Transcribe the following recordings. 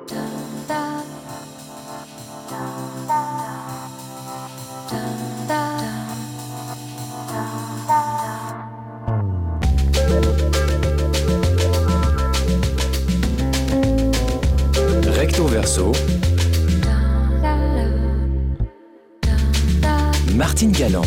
Recto verso. Martine Galland.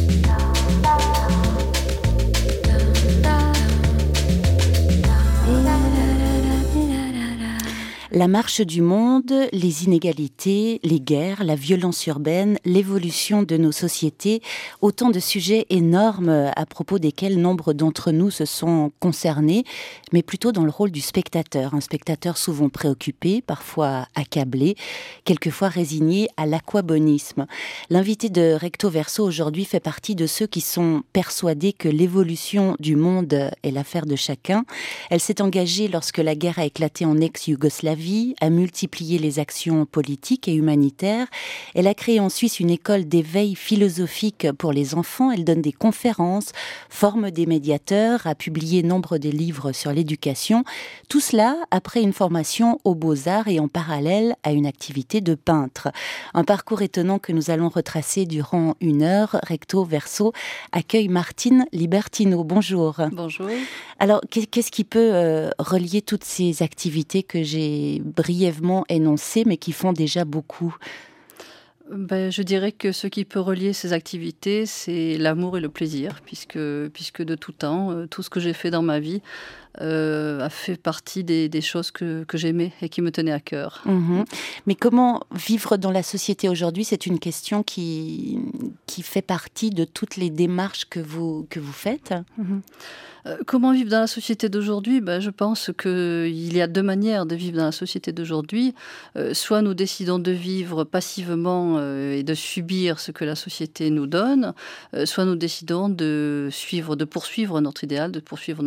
La marche du monde, les inégalités, les guerres, la violence urbaine, l'évolution de nos sociétés, autant de sujets énormes à propos desquels nombre d'entre nous se sont concernés, mais plutôt dans le rôle du spectateur. Un spectateur souvent préoccupé, parfois accablé, quelquefois résigné à l'aquabonisme. L'invité de Recto Verso aujourd'hui fait partie de ceux qui sont persuadés que l'évolution du monde est l'affaire de chacun. Elle s'est engagée lorsque la guerre a éclaté en ex-Yougoslavie, a multiplié les actions politiques et humanitaires. Elle a créé en Suisse une école d'éveil philosophique pour les enfants. Elle donne des conférences, forme des médiateurs, a publié nombre de livres sur l'éducation. Tout cela après une formation aux Beaux-Arts et en parallèle à une activité de peintre. Un parcours étonnant que nous allons retracer durant 1 heure. Recto Verso accueille Martine Libertino. Bonjour. Bonjour. Alors, qu'est-ce qui peut relier toutes ces activités que j'ai brièvement énoncées, mais qui font déjà beaucoup ? Je dirais que ce qui peut relier ces activités, c'est l'amour et le plaisir, puisque de tout temps, tout ce que j'ai fait dans ma vie a fait partie des choses que j'aimais et qui me tenaient à cœur. Mmh. Mais comment vivre dans la société aujourd'hui ? C'est une question qui fait partie de toutes les démarches que vous faites. Mmh. Comment vivre dans la société d'aujourd'hui ? Je pense qu'il y a 2 manières de vivre dans la société d'aujourd'hui. Soit nous décidons de vivre passivement et de subir ce que la société nous donne, soit nous décidons de poursuivre notre idéal, de poursuivre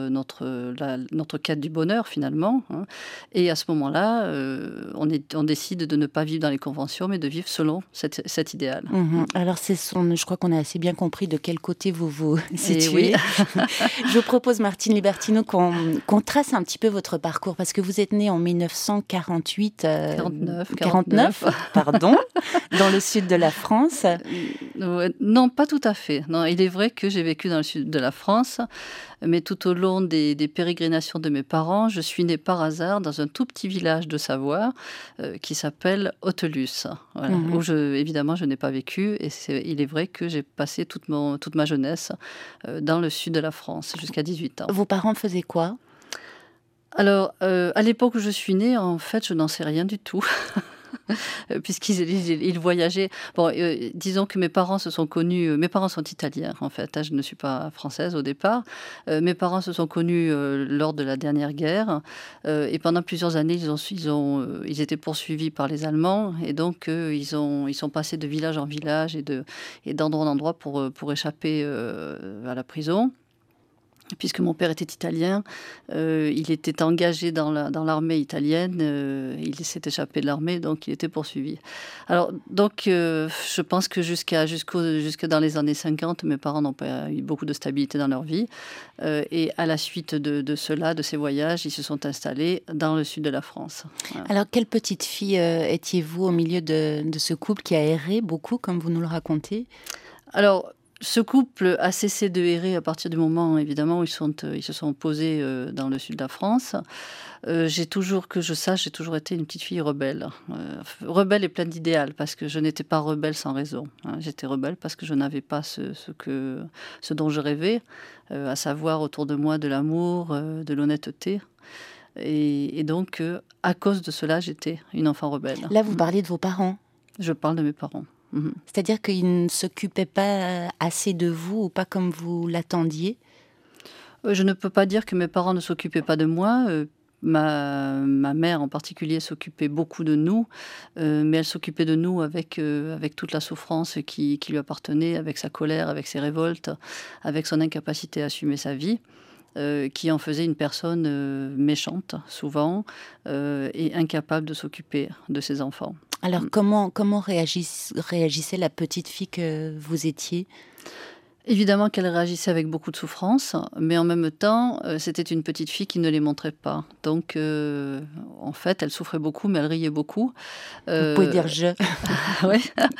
notre quête du bonheur finalement. Et à ce moment-là, on décide de ne pas vivre dans les conventions, mais de vivre selon cet idéal. Mmh. Alors je crois qu'on a assez bien compris de quel côté vous vous situez. Oui. Je vous propose, Martine Libertino, qu'on trace un petit peu votre parcours, parce que vous êtes née en 1948... 49, pardon, dans le sud de la France. Non, pas tout à fait. Non, il est vrai que j'ai vécu dans le sud de la France, mais tout au long des pérégrinations de mes parents, je suis née par hasard dans un tout petit village de Savoie qui s'appelle Hautelus, voilà, où évidemment je n'ai pas vécu, et il est vrai que j'ai passé toute ma jeunesse dans le sud de la France, jusqu'à 18 ans. Vos parents faisaient quoi ? Alors, à l'époque où je suis née, en fait, je n'en sais rien du tout. Puisqu'ils voyageaient. Bon, disons que mes parents se sont connus. Mes parents sont italiens, en fait. Je ne suis pas française au départ. Mes parents se sont connus lors de la dernière guerre. Et pendant plusieurs années, ils étaient poursuivis par les Allemands. Et donc, ils sont passés de village en village et d'endroit en endroit pour échapper à la prison. Puisque mon père était italien, il était engagé dans l'armée italienne, il s'est échappé de l'armée, donc il était poursuivi. Alors, donc, je pense que jusque dans les années 50, mes parents n'ont pas eu beaucoup de stabilité dans leur vie. Et à la suite de ces voyages, ils se sont installés dans le sud de la France. Voilà. Alors, quelle petite fille étiez-vous au milieu de ce couple qui a erré beaucoup, comme vous nous le racontez ? Alors, ce couple a cessé de errer à partir du moment, évidemment, où ils se sont posés dans le sud de la France. J'ai toujours été une petite fille rebelle. Rebelle et pleine d'idéal, parce que je n'étais pas rebelle sans raison. J'étais rebelle parce que je n'avais pas ce dont je rêvais, à savoir autour de moi de l'amour, de l'honnêteté. Et donc, à cause de cela, j'étais une enfant rebelle. Là, vous parliez de vos parents ? Je parle de mes parents. C'est-à-dire qu'ils ne s'occupaient pas assez de vous ou pas comme vous l'attendiez ? Je ne peux pas dire que mes parents ne s'occupaient pas de moi. Ma mère en particulier s'occupait beaucoup de nous, mais elle s'occupait de nous avec toute la souffrance qui lui appartenait, avec sa colère, avec ses révoltes, avec son incapacité à assumer sa vie. Qui en faisait une personne méchante, souvent, et incapable de s'occuper de ses enfants. Alors, comment réagissait la petite fille que vous étiez ? Évidemment qu'elle réagissait avec beaucoup de souffrance, mais en même temps, c'était une petite fille qui ne les montrait pas. Donc, en fait, elle souffrait beaucoup, mais elle riait beaucoup. Vous pouvez dire je. Ouais.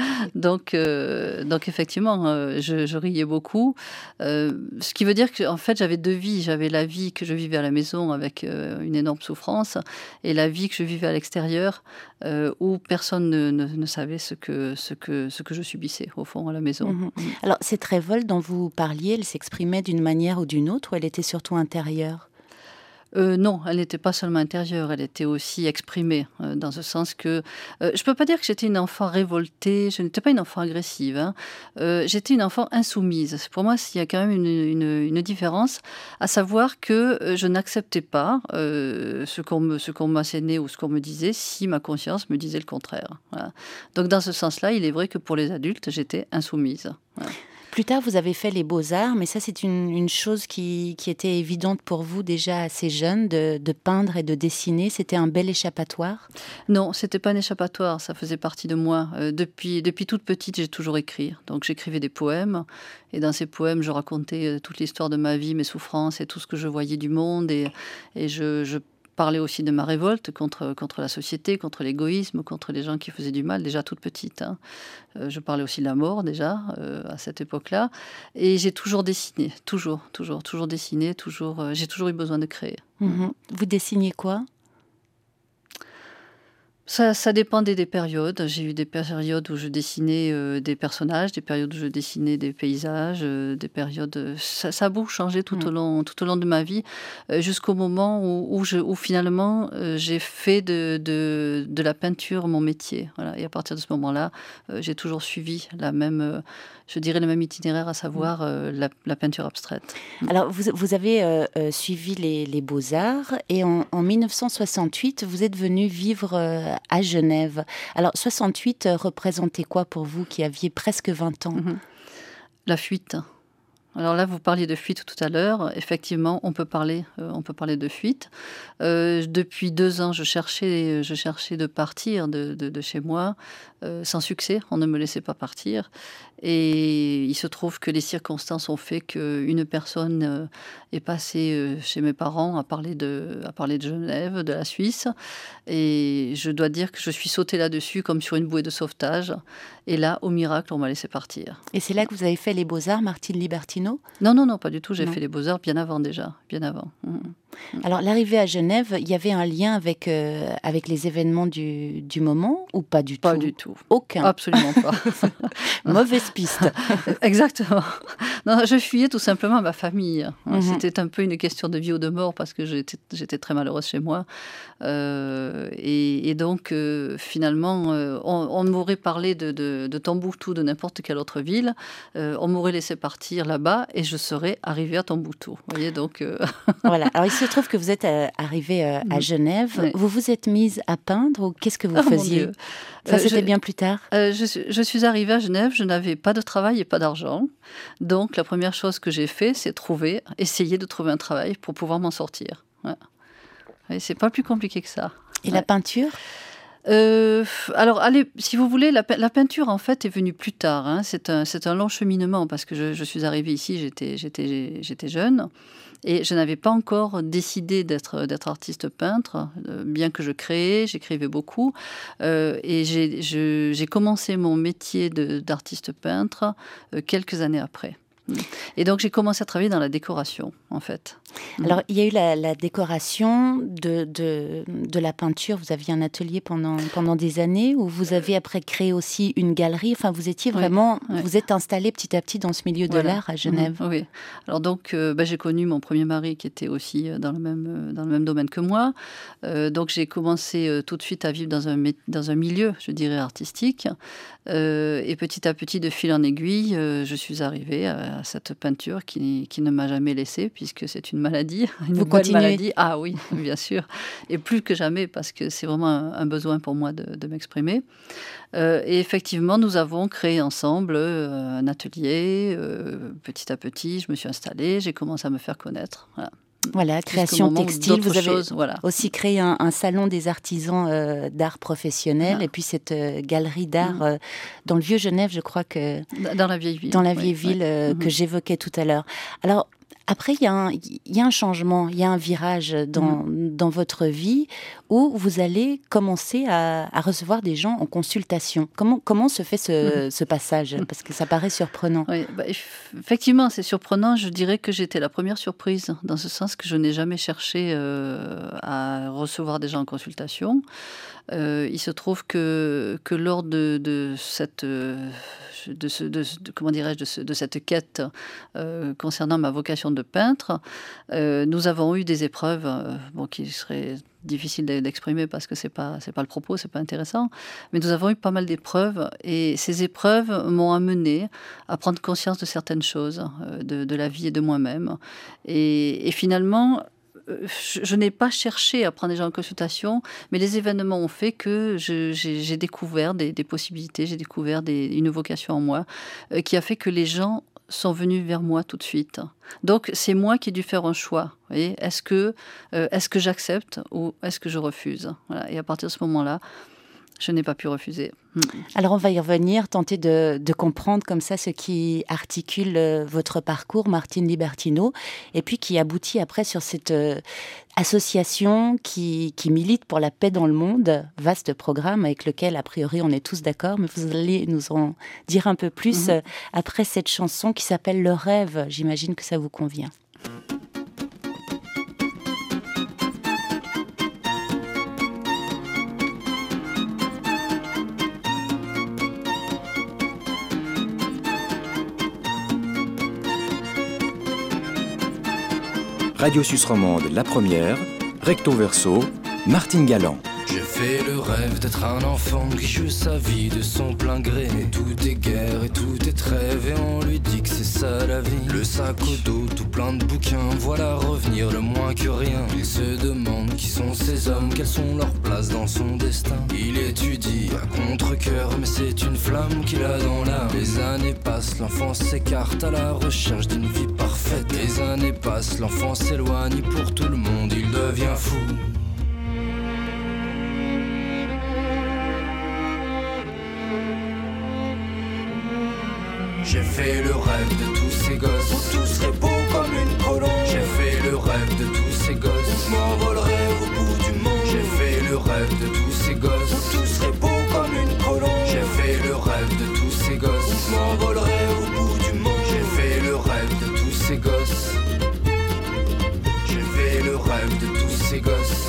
Donc effectivement, je riais beaucoup. Ce qui veut dire qu'en fait, j'avais 2 vies. J'avais la vie que je vivais à la maison avec, une énorme souffrance et la vie que je vivais à l'extérieur, où personne ne savait ce que je subissais, au fond, à la maison. Mmh. Alors cette révolte dont vous parliez, elle s'exprimait d'une manière ou d'une autre, ou elle était surtout intérieure? Non, elle n'était pas seulement intérieure, elle était aussi exprimée, dans ce sens que, je peux pas dire que j'étais une enfant révoltée, je n'étais pas une enfant agressive, hein. J'étais une enfant insoumise. Pour moi, il y a quand même une différence, à savoir que, je n'acceptais pas, ce qu'on m'assénait ou ce qu'on me disait, si ma conscience me disait le contraire. Voilà. Donc dans ce sens-là, il est vrai que pour les adultes, j'étais insoumise. Voilà. Plus tard, vous avez fait les beaux-arts, mais ça, c'est une chose qui était évidente pour vous déjà assez jeune, de peindre et de dessiner. C'était un bel échappatoire? Non, c'était pas un échappatoire, ça faisait partie de moi. Depuis toute petite, j'ai toujours écrit. Donc j'écrivais des poèmes et dans ces poèmes, je racontais, toute l'histoire de ma vie, mes souffrances et tout ce que je voyais du monde et je parlais aussi de ma révolte contre la société, contre l'égoïsme, contre les gens qui faisaient du mal, déjà toute petite, hein. Je parlais aussi de la mort déjà, à cette époque-là et j'ai toujours dessiné, toujours dessiné, j'ai toujours eu besoin de créer. Mmh. Vous dessiniez quoi? Ça dépendait des périodes. J'ai eu des périodes où je dessinais, des personnages, des périodes où je dessinais des paysages, des périodes, ça a beaucoup changé tout au long de ma vie, jusqu'au moment où finalement, j'ai fait de la peinture mon métier. Voilà et à partir de ce moment-là, j'ai toujours suivi je dirais le même itinéraire, à savoir, la peinture abstraite. Alors, vous avez suivi les beaux-arts et en 1968, vous êtes venu vivre à Genève. Alors, 68 représentait quoi pour vous qui aviez presque 20 ans? La fuite. Alors là, vous parliez de fuite tout à l'heure. Effectivement, on peut parler de fuite. Depuis 2 ans, je cherchais de partir de chez moi, sans succès. On ne me laissait pas partir. Et il se trouve que les circonstances ont fait qu'une personne est passée chez mes parents à parler de Genève, de la Suisse. Et je dois dire que je suis sautée là-dessus comme sur une bouée de sauvetage. Et là, au miracle, on m'a laissé partir. Et c'est là que vous avez fait les beaux-arts, Martine Libertino? Non, pas du tout. J'ai Non. fait les beaux-arts bien avant déjà, bien avant. Alors, l'arrivée à Genève, il y avait un lien avec les événements du moment ou pas du tout? Pas du tout. Aucun? Absolument pas. Mauvaise piste. Exactement. Non, je fuyais tout simplement ma famille. C'était un peu une question de vie ou de mort parce que j'étais très malheureuse chez moi. Et donc, finalement, on m'aurait parlé de Tombouctou, de n'importe quelle autre ville. On m'aurait laissé partir là-bas et je serais arrivée à Tombouctou. Vous voyez, donc... Voilà. Alors, il se trouve que vous êtes arrivée à Genève. Oui. Vous vous êtes mise à peindre ou qu'est-ce que vous Oh mon faisiez? Dieu. Ça, c'était bien plus tard? Je suis arrivée à Genève, je n'avais pas de travail et pas d'argent. Donc, la première chose que j'ai fait, c'est essayer de trouver un travail pour pouvoir m'en sortir. Ouais. Et c'est pas plus compliqué que ça. Et la peinture? Alors, allez, si vous voulez, la peinture, en fait, est venue plus tard, hein. C'est un long cheminement parce que je suis arrivée ici, j'étais jeune et je n'avais pas encore décidé d'être artiste peintre, bien que je créais, j'écrivais beaucoup. Et j'ai commencé mon métier d'artiste peintre quelques années après. Et donc, j'ai commencé à travailler dans la décoration, en fait. Alors, il y a eu la décoration de la peinture. Vous aviez un atelier pendant des années où vous avez après créé aussi une galerie. Enfin, vous étiez vraiment, vous êtes installé petit à petit dans ce milieu de l'art à Genève. Oui. Alors donc, j'ai connu mon premier mari qui était aussi dans le même domaine que moi. Donc, j'ai commencé tout de suite à vivre dans un milieu, je dirais, artistique. Et petit à petit, de fil en aiguille, je suis arrivée à cette peinture qui ne m'a jamais laissée puisque c'est une maladie, Vous continuez? maladie. Ah oui, bien sûr. Et plus que jamais parce que c'est vraiment un besoin pour moi de m'exprimer. Et effectivement, nous avons créé ensemble un atelier. Petit à petit, je me suis installée, j'ai commencé à me faire connaître. Voilà. Voilà, création textile. Vous avez voilà. aussi créé un salon des artisans d'art professionnel et puis cette galerie d'art dans le Vieux-Genève, je crois que... Dans la vieille ville. Dans la vieille ville que j'évoquais tout à l'heure. Alors, après, il y a un changement, il y a un virage dans votre vie où vous allez commencer à recevoir des gens en consultation. Comment se fait ce passage ? Parce que ça paraît surprenant. Oui, effectivement, c'est surprenant. Je dirais que j'étais la première surprise, dans ce sens que je n'ai jamais cherché à recevoir des gens en consultation. Il se trouve que lors de cette... de cette quête concernant ma vocation de peintre, nous avons eu des épreuves qui seraient difficiles d'exprimer parce que c'est pas le propos, c'est pas intéressant, mais nous avons eu pas mal d'épreuves et ces épreuves m'ont amené à prendre conscience de certaines choses, de la vie et de moi-même et finalement je n'ai pas cherché à prendre des gens en consultation, mais les événements ont fait que j'ai découvert des possibilités, j'ai découvert une vocation en moi qui a fait que les gens sont venus vers moi tout de suite. Donc, c'est moi qui ai dû faire un choix. Vous voyez, est-ce que j'accepte ou est-ce que je refuse ? Voilà. Et à partir de ce moment-là, je n'ai pas pu refuser. Alors, on va y revenir, tenter de comprendre comme ça ce qui articule votre parcours, Martine Libertino, et puis qui aboutit après sur cette association qui milite pour la paix dans le monde, vaste programme avec lequel, a priori, on est tous d'accord, mais vous allez nous en dire un peu plus après cette chanson qui s'appelle « Le rêve ». J'imagine que ça vous convient. Radio Suisse Romande, la première, recto verso, Martine Galland. J'ai fait le rêve d'être un enfant qui joue sa vie de son plein gré. Mais tout est guerre et tout est trêve et on lui dit que c'est ça la vie. Le sac au dos tout plein de bouquins, voilà revenir le moins que rien. Il se demande qui sont ces hommes, quelles sont leurs places dans son destin. Il étudie à contre-cœur mais c'est une flamme qu'il a dans l'âme. Les années passent, l'enfant s'écarte à la recherche d'une vie parfaite. Les années passent, l'enfant s'éloigne pour tout le monde, il devient fou. J'ai fait le rêve de tous ces gosses où tout serait beau comme une colombe. J'ai fait le rêve de tous ces gosses, m'envolerai au bout du monde. J'ai fait le rêve de tous ces gosses où tout serait beau comme une colombe. J'ai fait le rêve de tous ces gosses, m'envolerai au bout du monde. J'ai fait le rêve de tous ces gosses. J'ai fait le rêve de tous ces gosses.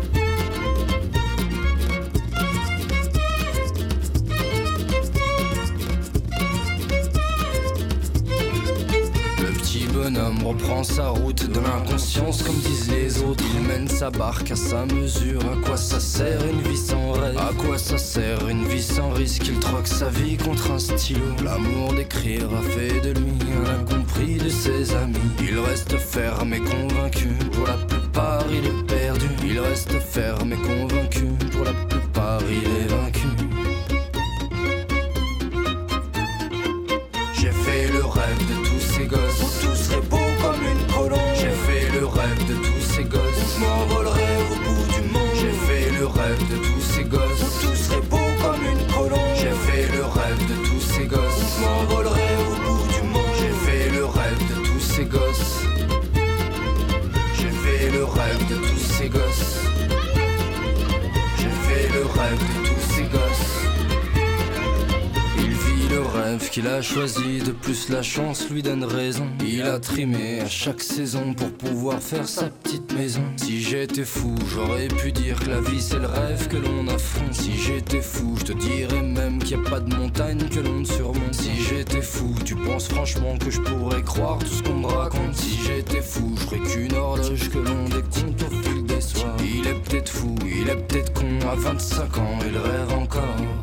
Bonhomme reprend sa route de l'inconscience comme disent les autres. Il mène sa barque à sa mesure. À quoi ça sert une vie sans rêve? À quoi ça sert une vie sans risque? Il troque sa vie contre un stylo. L'amour d'écrire a fait de lui un incompris de ses amis. Il reste ferme et convaincu, pour la plupart il est perdu. Il reste ferme et convaincu, pour la plupart il est vaincu. J'ai fait le rêve de tous ces gosses où tout serait beau comme une colombe. J'ai fait le rêve de tous ces gosses, m'envolerai au bout du monde. J'ai fait le rêve de tous ces gosses où tout serait beau comme une colombe. J'ai fait le rêve de tous ces gosses, m'envolerai au bout du monde. J'ai fait le rêve de tous ces gosses. J'ai fait le rêve de tous ces gosses. J'ai fait le rêve de tous ces gosses. Le rêve qu'il a choisi, de plus la chance lui donne raison. Il a trimé à chaque saison pour pouvoir faire sa petite maison. Si j'étais fou, j'aurais pu dire que la vie c'est le rêve que l'on affronte. Si j'étais fou, je te dirais même qu'il n'y a pas de montagne que l'on ne surmonte. Si j'étais fou, tu penses franchement que je pourrais croire tout ce qu'on me raconte? Si j'étais fou, je ferais qu'une horloge que l'on décompte au fil des soirs. Il est peut-être fou, il est peut-être con, à 25 ans il rêve encore.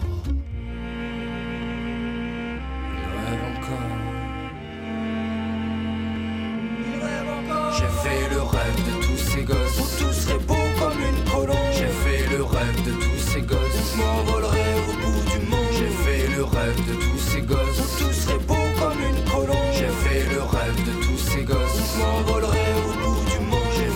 J'ai fait le rêve de tous ces gosses où tout serait beau comme une colombe. J'ai fait le rêve de tous ces gosses, m'envolerai au bout du monde. J'ai fait le rêve de tous ces gosses où tout serait beau comme une colombe. J'ai fait le rêve de tous ces gosses, m'envolerai au bout du monde. J'ai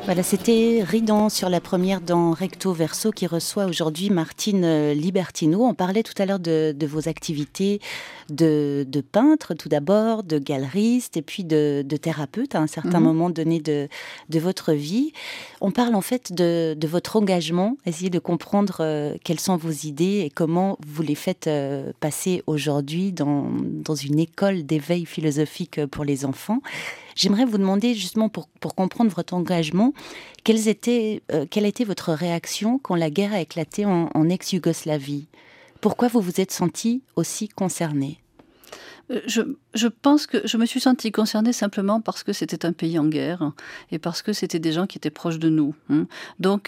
Voilà, c'était Ridan sur la première dans Recto Verso qui reçoit aujourd'hui Martine Libertino. On parlait tout à l'heure de vos activités de peintre tout d'abord, de galeriste et puis de thérapeute à un certain moment donné de votre vie. On parle en fait de votre engagement, essayer de comprendre quelles sont vos idées et comment vous les faites passer aujourd'hui dans une école d'éveil philosophique pour les enfants. J'aimerais vous demander justement pour comprendre votre engagement, quelle a été votre réaction quand la guerre a éclaté en ex-Yougoslavie ? Pourquoi vous vous êtes senti aussi concerné ? Je pense que je me suis sentie concernée simplement parce que c'était un pays en guerre et parce que c'était des gens qui étaient proches de nous. Donc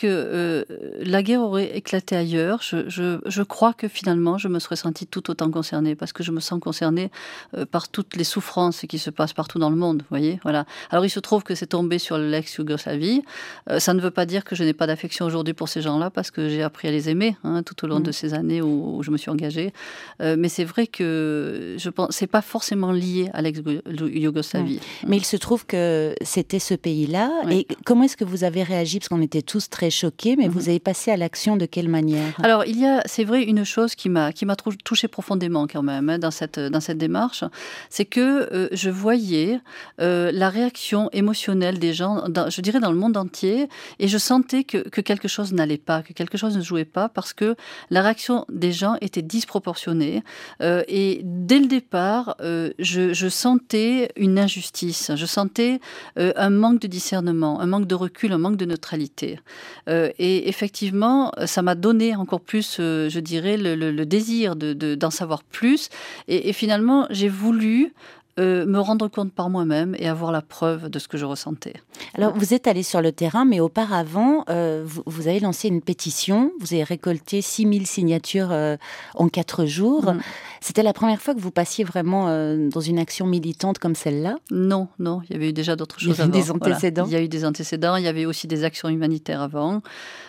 la guerre aurait éclaté ailleurs. Je crois que finalement je me serais sentie tout autant concernée parce que je me sens concernée par toutes les souffrances qui se passent partout dans le monde. Vous voyez, voilà. Alors il se trouve que c'est tombé sur l'ex-Yougoslavie. Ça ne veut pas dire que je n'ai pas d'affection aujourd'hui pour ces gens-là parce que j'ai appris à les aimer tout au long de ces années où je me suis engagée. Mais c'est vrai que je pense c'est pas forcément lié à l'ex-Yougoslavie. Mais il se trouve que c'était ce pays-là. Oui. Et comment est-ce que vous avez réagi ? Parce qu'on était tous très choqués, mais vous avez passé à l'action de quelle manière ? Alors, il y a, c'est vrai, une chose qui m'a touchée profondément quand même dans cette démarche, c'est que je voyais la réaction émotionnelle des gens, je dirais dans le monde entier, et je sentais que quelque chose n'allait pas, que quelque chose ne jouait pas, parce que la réaction des gens était disproportionnée. Et dès le départ, je sentais une injustice, je sentais un manque de discernement, un manque de recul, un manque de neutralité. Et effectivement, ça m'a donné encore plus, je dirais, le désir d'en savoir plus. Et finalement, j'ai voulu me rendre compte par moi-même et avoir la preuve de ce que je ressentais. Alors, vous êtes allé sur le terrain, mais auparavant, vous avez lancé une pétition, vous avez récolté 6000 signatures en 4 jours. C'était la première fois que vous passiez vraiment dans une action militante comme celle-là ? Non, il y avait eu déjà d'autres choses avant. Il y a eu des antécédents. Voilà. Il y a eu des antécédents, il y avait aussi des actions humanitaires avant.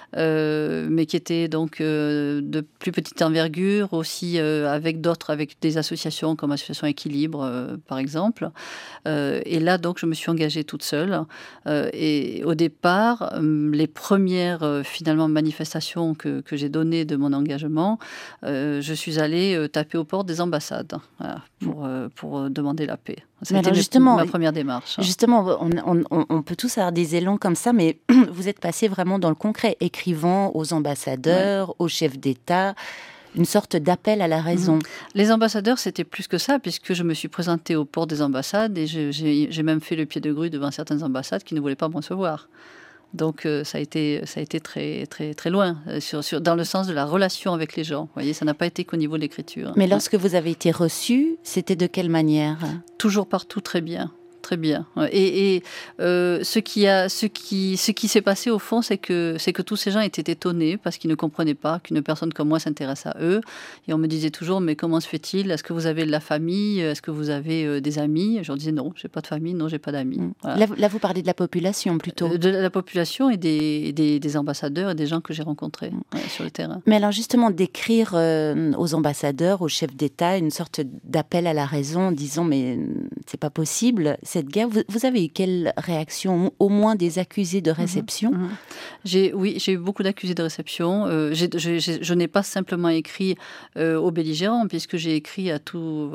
Mais qui étaient donc de plus petite envergure, aussi avec des associations comme Association Équilibre, par exemple. Et là, donc, je me suis engagée toute seule. Et au départ, les premières, finalement, manifestations que j'ai données de mon engagement, je suis allée taper aux portes des ambassades pour demander la paix. C'était ma première démarche. Justement, on peut tous avoir des élans comme ça, mais vous êtes passé vraiment dans le concret, écrivant aux ambassadeurs, aux chefs d'État, une sorte d'appel à la raison. Les ambassadeurs, c'était plus que ça, puisque je me suis présentée aux portes des ambassades et j'ai même fait le pied de grue devant certaines ambassades qui ne voulaient pas me recevoir. Donc ça a été très, très, très loin, dans le sens de la relation avec les gens. Vous voyez, ça n'a pas été qu'au niveau de l'écriture. Mais lorsque vous avez été reçu, c'était de quelle manière ? Toujours partout très bien. Très bien. Et ce qui s'est passé au fond, c'est que tous ces gens étaient étonnés parce qu'ils ne comprenaient pas qu'une personne comme moi s'intéresse à eux. Et on me disait toujours, mais comment se fait-il ? Est-ce que vous avez de la famille ? Est-ce que vous avez des amis ? Je leur disais non, j'ai pas de famille, non, j'ai pas d'amis. Voilà. Là, vous parlez de la population plutôt. De la population et des ambassadeurs et des gens que j'ai rencontrés sur le terrain. Mais alors justement, d'écrire aux ambassadeurs, aux chefs d'État, une sorte d'appel à la raison en disant mais c'est pas possible. Cette guerre, vous avez eu quelle réaction ? Au moins des accusés de réception ? J'ai eu beaucoup d'accusés de réception. Je n'ai pas simplement écrit aux belligérants, puisque j'ai écrit aux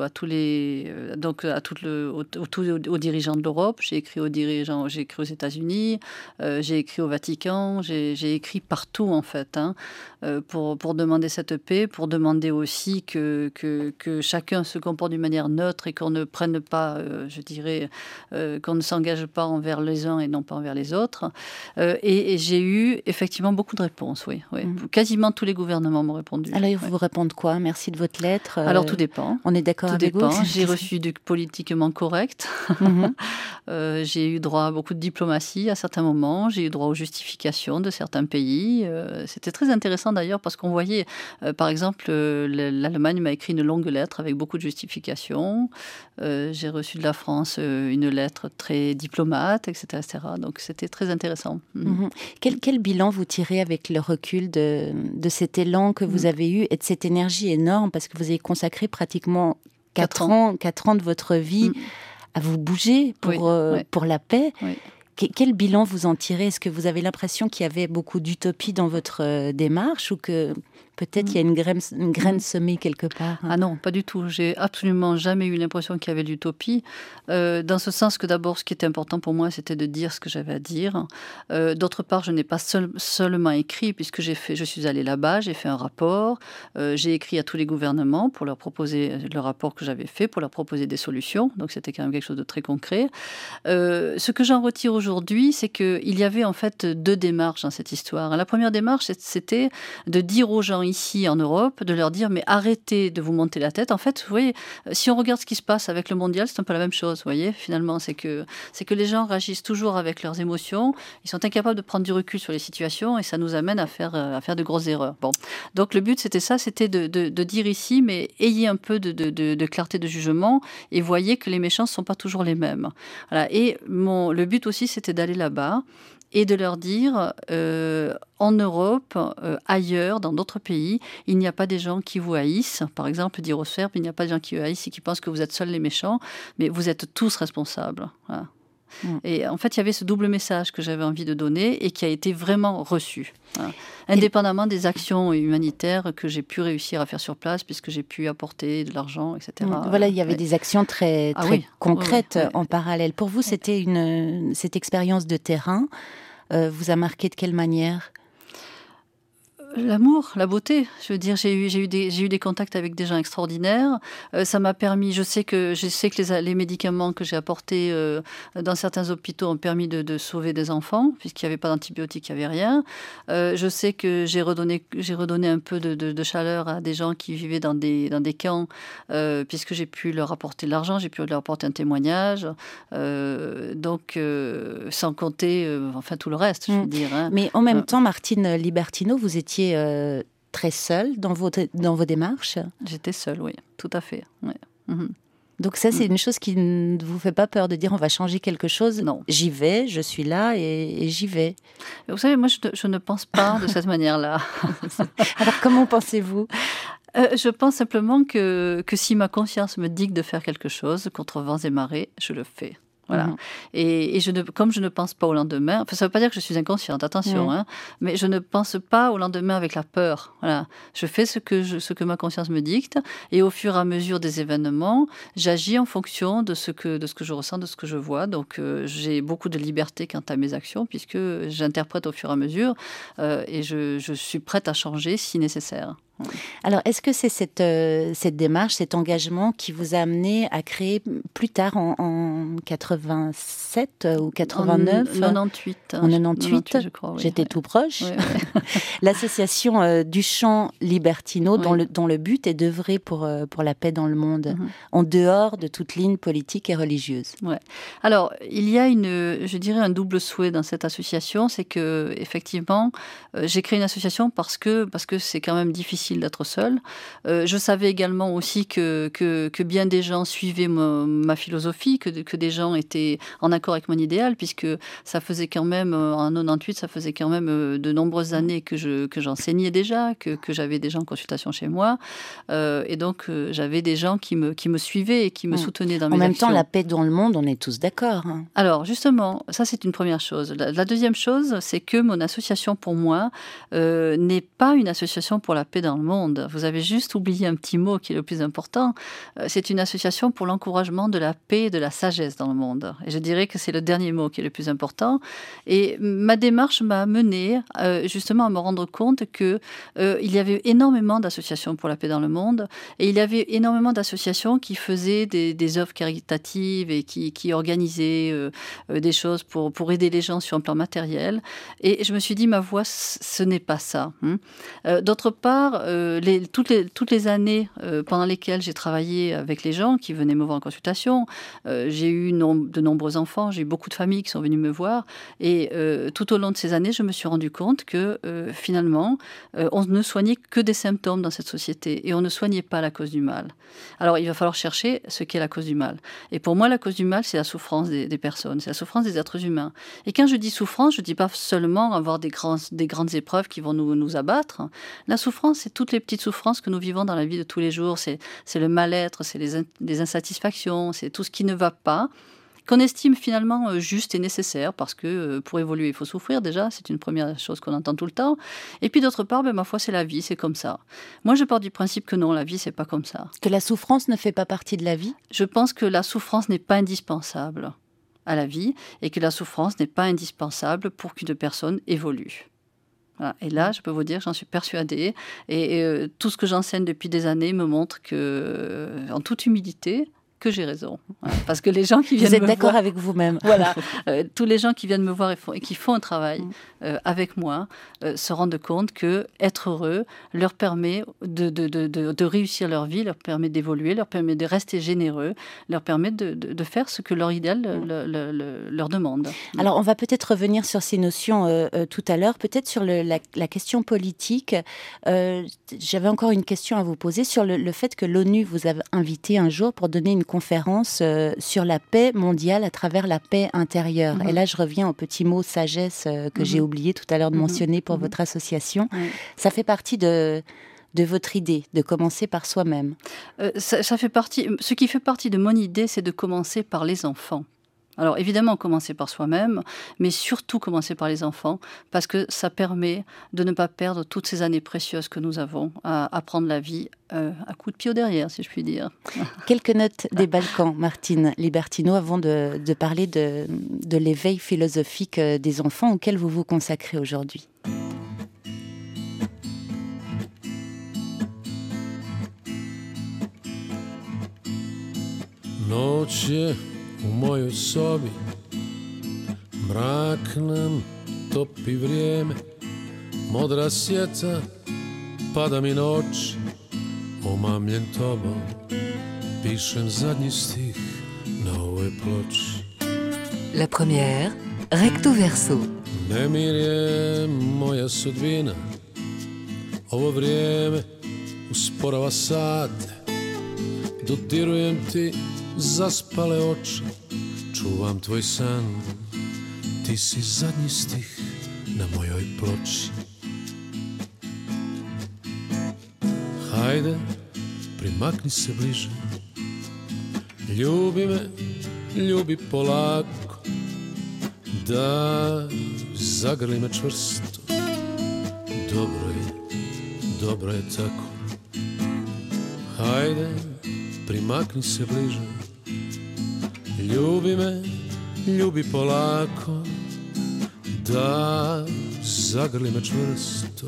dirigeants de l'Europe, j'ai écrit aux États-Unis, j'ai écrit au Vatican, j'ai écrit partout en fait, pour demander cette paix, pour demander aussi que chacun se comporte d'une manière neutre et qu'on ne prenne pas, je dirais, qu'on ne s'engage pas envers les uns et non pas envers les autres. Et j'ai eu effectivement beaucoup de réponses, oui. Quasiment tous les gouvernements m'ont répondu. Alors, ils vous répondent quoi ? Merci de votre lettre. Alors, tout dépend. On est d'accord avec vous ? J'ai reçu du politiquement correct. J'ai eu droit à beaucoup de diplomatie à certains moments. J'ai eu droit aux justifications de certains pays. C'était très intéressant d'ailleurs parce qu'on voyait, par exemple, l'Allemagne m'a écrit une longue lettre avec beaucoup de justifications. J'ai reçu de la France une lettre très diplomate, etc. Donc c'était très intéressant. Quel bilan vous tirez avec le recul de cet élan que vous avez eu et de cette énergie énorme, parce que vous avez consacré pratiquement 4 ans de votre vie à vous bouger pour la paix. Quel bilan vous en tirez? Est-ce que vous avez l'impression qu'il y avait beaucoup d'utopie dans votre démarche ou que peut-être il y a une graine semée quelque part? Ah non, pas du tout. J'ai absolument jamais eu l'impression qu'il y avait d'utopie. Dans ce sens que d'abord, ce qui était important pour moi, c'était de dire ce que j'avais à dire. D'autre part, je n'ai pas seulement écrit, puisque je suis allée là-bas, j'ai fait un rapport, j'ai écrit à tous les gouvernements pour leur proposer le rapport que j'avais fait, pour leur proposer des solutions. Donc c'était quand même quelque chose de très concret. Ce que j'en retire aujourd'hui, c'est qu'il y avait en fait 2 démarches dans cette histoire. La première démarche, c'était de dire aux gens ici en Europe, de leur dire mais arrêtez de vous monter la tête. En fait, vous voyez, si on regarde ce qui se passe avec le mondial, c'est un peu la même chose, vous voyez, finalement, c'est que les gens réagissent toujours avec leurs émotions, ils sont incapables de prendre du recul sur les situations et ça nous amène à faire de grosses erreurs. Bon, donc le but c'était de dire ici, mais ayez un peu de clarté de jugement et voyez que les méchants ne sont pas toujours les mêmes. Voilà. Et le but aussi, c'était d'aller là-bas et de leur dire, en Europe, ailleurs, dans d'autres pays, il n'y a pas des gens qui vous haïssent. Par exemple, dire aux Serbes, il n'y a pas des gens qui vous haïssent et qui pensent que vous êtes seuls les méchants, mais vous êtes tous responsables. Voilà. Et en fait, il y avait ce double message que j'avais envie de donner et qui a été vraiment reçu. Voilà. Indépendamment des actions humanitaires que j'ai pu réussir à faire sur place, puisque j'ai pu apporter de l'argent, etc. Voilà, il y avait des actions très concrètes en parallèle. Pour vous, c'était cette expérience de terrain vous a marqué de quelle manière? L'amour, la beauté. Je veux dire, j'ai eu des contacts avec des gens extraordinaires. Ça m'a permis. Je sais que les médicaments que j'ai apportés dans certains hôpitaux ont permis de sauver des enfants, puisqu'il n'y avait pas d'antibiotiques, il n'y avait rien. Je sais que j'ai redonné un peu de chaleur à des gens qui vivaient dans des camps, puisque j'ai pu leur apporter de l'argent, j'ai pu leur apporter un témoignage. Donc, sans compter, enfin tout le reste, je veux dire. Hein. Mais en même temps, Martine Libertino, vous étiez très seule dans vos démarches? J'étais seule, oui, tout à fait. Ouais. Mm-hmm. Donc ça, c'est une chose qui ne vous fait pas peur de dire on va changer quelque chose? Non. J'y vais, je suis là et j'y vais. Vous savez, moi, je ne pense pas de cette manière-là. Alors, comment pensez-vous? Je pense simplement que si ma conscience me dicte de faire quelque chose, contre vents et marées, je le fais. Voilà. Et comme je ne pense pas au lendemain, enfin, ça ne veut pas dire que je suis inconsciente, attention, hein, mais je ne pense pas au lendemain avec la peur. Voilà. Je fais ce que ma conscience me dicte, et au fur et à mesure des événements, j'agis en fonction de ce que je ressens, de ce que je vois. Donc, j'ai beaucoup de liberté quant à mes actions, puisque j'interprète au fur et à mesure, et je suis prête à changer si nécessaire. Alors, est-ce que c'est cette démarche, cet engagement qui vous a amené à créer plus tard, en 87 ou 89 En 98. En 98, je crois, oui. J'étais tout proche. Oui. L'association Duchamp Libertino, dont le but est d'œuvrer pour la paix dans le monde, en dehors de toute ligne politique et religieuse. Ouais. Alors, il y a je dirais, un double souhait dans cette association, c'est que effectivement, j'ai créé une association parce que c'est quand même difficile d'être seul. Je savais également aussi que bien des gens suivaient ma philosophie, que des gens étaient en accord avec mon idéal, puisque ça faisait quand même, en 98, ça faisait quand même de nombreuses années que j'enseignais déjà, que j'avais des gens en consultation chez moi. Et donc, j'avais des gens qui me suivaient et qui me soutenaient dans mes actions. En même temps, la paix dans le monde, on est tous d'accord. Hein. Alors, justement, ça, c'est une première chose. La deuxième chose, c'est que mon association, pour moi, n'est pas une association pour la paix dans le monde. Vous avez juste oublié un petit mot qui est le plus important. C'est une association pour l'encouragement de la paix et de la sagesse dans le monde. Et je dirais que c'est le dernier mot qui est le plus important. Et ma démarche m'a menée justement à me rendre compte qu'il y avait énormément d'associations pour la paix dans le monde, et il y avait énormément d'associations qui faisaient des œuvres caritatives et qui organisaient des choses pour aider les gens sur un plan matériel. Et je me suis dit, ma voie, ce n'est pas ça. D'autre part, toutes les années pendant lesquelles j'ai travaillé avec les gens qui venaient me voir en consultation, j'ai eu de nombreux enfants, j'ai eu beaucoup de familles qui sont venues me voir, et tout au long de ces années, je me suis rendu compte que finalement, on ne soignait que des symptômes dans cette société, et on ne soignait pas la cause du mal. Alors, il va falloir chercher ce qu'est la cause du mal. Et pour moi, la cause du mal, c'est la souffrance des personnes, c'est la souffrance des êtres humains. Et quand je dis souffrance, je ne dis pas seulement avoir des grandes épreuves qui vont nous abattre. La souffrance, c'est toutes les petites souffrances que nous vivons dans la vie de tous les jours. C'est le mal-être, c'est les insatisfactions, c'est tout ce qui ne va pas. qu'on estime finalement juste et nécessaire, parce que pour évoluer, il faut souffrir déjà, c'est une première chose qu'on entend tout le temps. Et puis d'autre part, ma foi, c'est la vie, c'est comme ça. Moi, je pars du principe que non, la vie, c'est pas comme ça. Que la souffrance ne fait pas partie de la vie ? Je pense que la souffrance n'est pas indispensable à la vie, et que la souffrance n'est pas indispensable pour qu'une personne évolue. Voilà. Et là, je peux vous dire, j'en suis persuadée, et tout ce que j'enseigne depuis des années me montre que, en toute humilité, que j'ai raison. Voilà. Parce que les gens qui viennent me voir... Vous êtes d'accord avec vous-même. Voilà. Tous les gens qui viennent me voir et qui font un travail avec moi se rendent compte que être heureux leur permet de réussir leur vie, leur permet d'évoluer, leur permet de rester généreux, leur permet de faire ce que leur idéal leur demande. Alors, on va peut-être revenir sur ces notions tout à l'heure, peut-être sur la question politique. J'avais encore une question à vous poser sur le fait que l'ONU vous a invité un jour pour donner une conférence sur la paix mondiale à travers la paix intérieure. Et là, je reviens au petit mot sagesse que j'ai oublié tout à l'heure de mentionner pour votre association. Ça fait partie de votre idée, de commencer par soi-même. Ça fait partie. Ce qui fait partie de mon idée, c'est de commencer par les enfants. Alors évidemment, commencer par soi-même, mais surtout commencer par les enfants, parce que ça permet de ne pas perdre toutes ces années précieuses que nous avons à apprendre la vie à coups de pied au derrière, si je puis dire. Quelques notes des Balkans, Martine Libertino, avant de parler de l'éveil philosophique des enfants auquel vous vous consacrez aujourd'hui. Noć je u mojoj sobi, mrak nam topi vrijeme, modra sjeca pada mi na oči, omamljen tobom, pišem zadnji stih na ovoj ploči. La première, recto verso. Nemir je moja sudbina, ovo vrijeme usporava sate, dodirujem ti zaspale oči, čuvam tvoj san, ti si zadnji stih na mojoj ploči. Hajde, primakni se bliže, ljubi me, ljubi polako, da zagrli me čvrsto, dobro je tako. Hajde, primakni se bliže, ljubi me, ljubi polako, da zagrli me čvrsto,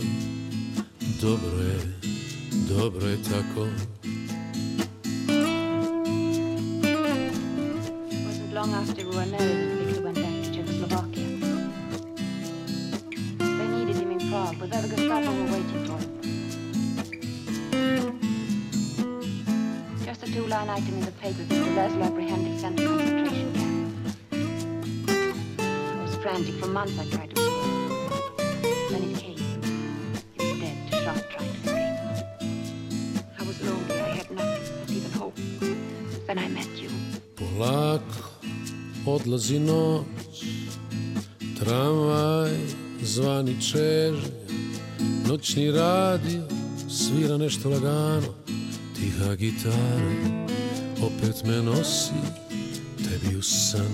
dobro je tako. It wasn't long after we were married that Victor went back to Czechoslovakia. They needed him in Prague, but the Gestapo were waiting for him. Just a two-line item in the paper that the Laszlo apprehended sent to concentration camp. I was frantic. For months I tried to escape. Then it came. He was dead, shot trying to escape. I was lonely, I had nothing, not even hope. Then I met you. Polako odlazi noć, tramvaj zvani čeže, noćni radio svira nešto lagano, tiha gitara opet me nosi tebi u san.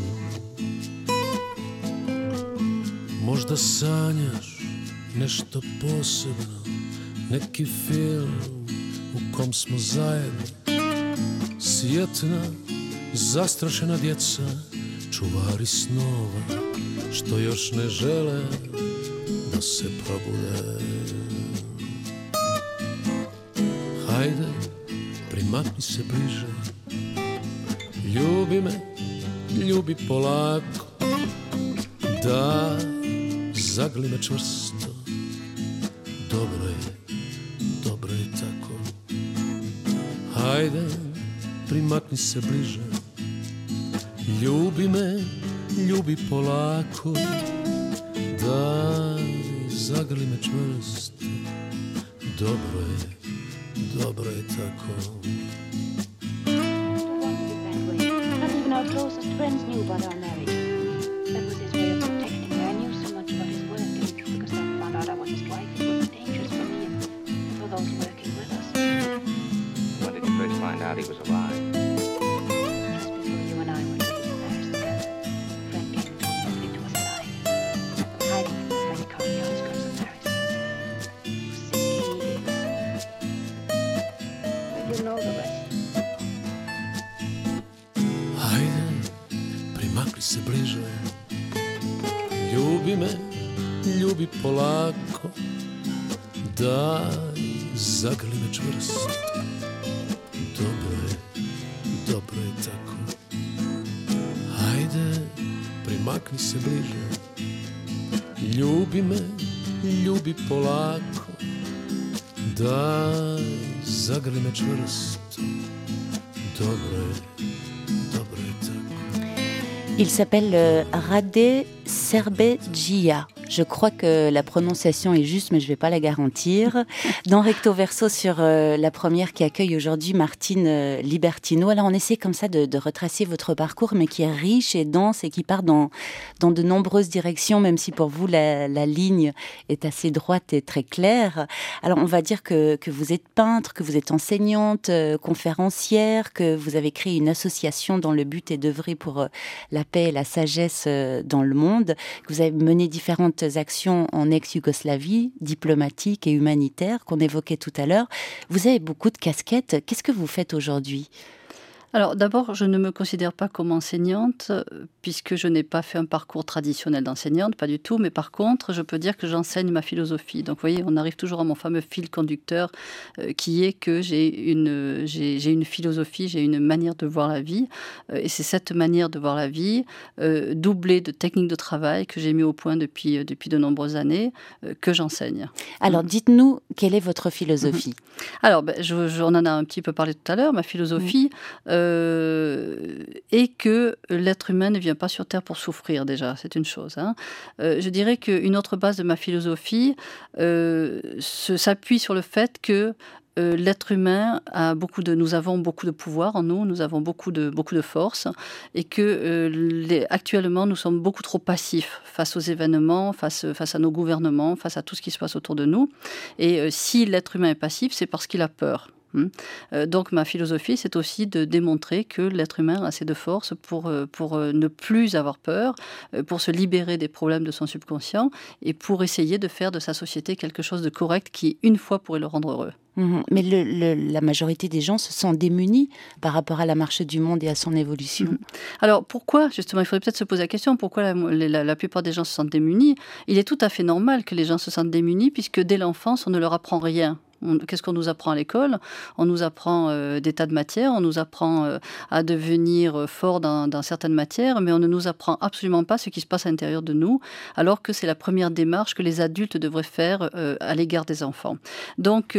Možda sanjaš nešto posebno, neki film u kom smo zajedno, sjetna, zastrašena djeca, čuvari snova, što još ne žele da se probude. Hajde, primakni se bliže, ljubi me, ljubi polako, da zagli me čvrsto, dobro je tako. Hajde, primakni se bliže, ljubi me, ljubi polako, da zagrli me čvrsto, dobro je tako. Not even our closest friends knew about our marriage. That was his way of protecting me. I knew so much about his work, and if the Gestapo found out I was his wife, it would be dangerous for me and for those working with us. When did you first find out he was alive? Just before you and I went to Paris together. ljubi me, ljubi polako, daj, zagrli me čvrsto. Dobro je tako. Hajde, primakni se bliže, ljubi me, ljubi polako, daj, zagrli me čvrsto. Dobro je tako. Il s'appelle Rade Serbedjia. Je crois que la prononciation est juste, mais je ne vais pas la garantir. Dans Recto Verso, sur la première qui accueille aujourd'hui Martine Libertino. Alors, on essaie comme ça de retracer votre parcours, mais qui est riche et dense et qui part dans de nombreuses directions, même si pour vous, la ligne est assez droite et très claire. Alors, on va dire que vous êtes peintre, que vous êtes enseignante, conférencière, que vous avez créé une association dont le but est d'œuvrer pour la paix et la sagesse dans le monde, que vous avez mené différentes actions en ex-Yougoslavie, diplomatiques et humanitaires, qu'on évoquait tout à l'heure. Vous avez beaucoup de casquettes. Qu'est-ce que vous faites aujourd'hui ? Alors d'abord, je ne me considère pas comme enseignante puisque je n'ai pas fait un parcours traditionnel d'enseignante, pas du tout, mais par contre, je peux dire que j'enseigne ma philosophie. Donc vous voyez, on arrive toujours à mon fameux fil conducteur qui est que j'ai une philosophie, j'ai une manière de voir la vie et c'est cette manière de voir la vie doublée de techniques de travail que j'ai mis au point depuis de nombreuses années que j'enseigne. Alors dites-nous, quelle est votre philosophie ? Alors, on en a un petit peu parlé tout à l'heure, ma philosophie... et que l'être humain ne vient pas sur Terre pour souffrir déjà, c'est une chose. Je dirais qu'une autre base de ma philosophie s'appuie sur le fait que l'être humain nous avons beaucoup de pouvoir en nous, nous avons beaucoup de force et que actuellement nous sommes beaucoup trop passifs face aux événements, face à nos gouvernements, face à tout ce qui se passe autour de nous. Et si l'être humain est passif, c'est parce qu'il a peur. Donc ma philosophie, c'est aussi de démontrer que l'être humain a assez de force pour ne plus avoir peur, pour se libérer des problèmes de son subconscient et pour essayer de faire de sa société quelque chose de correct qui, une fois, pourrait le rendre heureux. Mais la majorité des gens se sentent démunis par rapport à la marche du monde et à son évolution. Alors pourquoi, justement, il faudrait peut-être se poser la question, pourquoi la plupart des gens se sentent démunis ? Il est tout à fait normal que les gens se sentent démunis puisque dès l'enfance, on ne leur apprend rien. Qu'est-ce qu'on nous apprend à l'école ? On nous apprend des tas de matières, on nous apprend à devenir fort dans certaines matières, mais on ne nous apprend absolument pas ce qui se passe à l'intérieur de nous, alors que c'est la première démarche que les adultes devraient faire à l'égard des enfants. Donc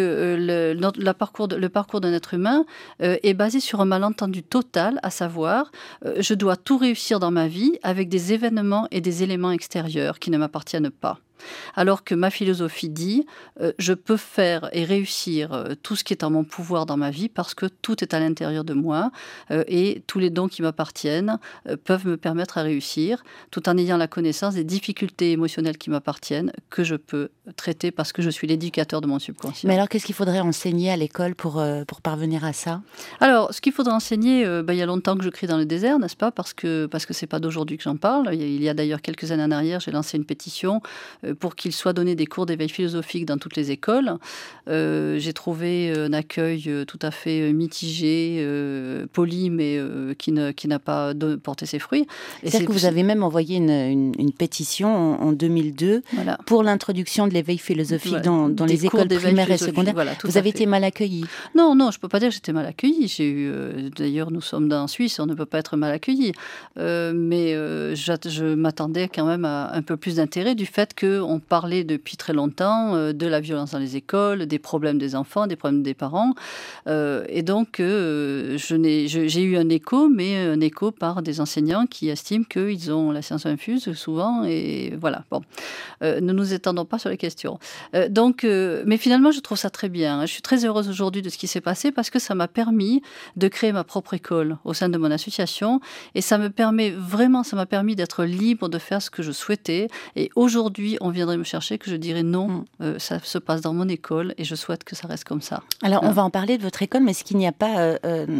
le parcours d'un être humain est basé sur un malentendu total, à savoir je dois tout réussir dans ma vie avec des événements et des éléments extérieurs qui ne m'appartiennent pas. Alors que ma philosophie dit je peux faire et réussir tout ce qui est en mon pouvoir dans ma vie parce que tout est à l'intérieur de moi et tous les dons qui m'appartiennent peuvent me permettre à réussir tout en ayant la connaissance des difficultés émotionnelles qui m'appartiennent que je peux traiter parce que je suis l'éducateur de mon subconscient. Mais alors qu'est-ce qu'il faudrait enseigner à l'école pour parvenir à ça ? Alors ce qu'il faudrait enseigner, il y a longtemps que je crie dans le désert, n'est-ce pas ? Parce que c'est pas d'aujourd'hui que j'en parle. Il y a d'ailleurs quelques années en arrière, j'ai lancé une pétition pour qu'il soit donné des cours d'éveil philosophique dans toutes les écoles. J'ai trouvé un accueil tout à fait mitigé, poli, mais qui n'a pas porté ses fruits. C'est-à-dire que vous avez même envoyé une pétition en 2002 voilà. pour l'introduction de l'éveil philosophique dans les écoles primaires et secondaires. Voilà, vous avez été mal accueilli ? Non, je ne peux pas dire que j'étais mal accueilli. D'ailleurs, nous sommes en Suisse, on ne peut pas être mal accueilli. Mais je m'attendais quand même à un peu plus d'intérêt du fait qu'on parlait depuis très longtemps de la violence dans les écoles, des problèmes des enfants, des problèmes des parents. Et donc, j'ai eu un écho, mais un écho par des enseignants qui estiment qu'ils ont la science infuse souvent. Et voilà, bon. Ne nous étendons pas sur les questions. Mais finalement, je trouve ça très bien. Je suis très heureuse aujourd'hui de ce qui s'est passé parce que ça m'a permis de créer ma propre école au sein de mon association. Et ça m'a permis d'être libre de faire ce que je souhaitais. Et aujourd'hui, on viendrait me chercher que je dirais non, ça se passe dans mon école et je souhaite que ça reste comme ça. Alors, on va en parler de votre école, mais est-ce qu'il n'y a pas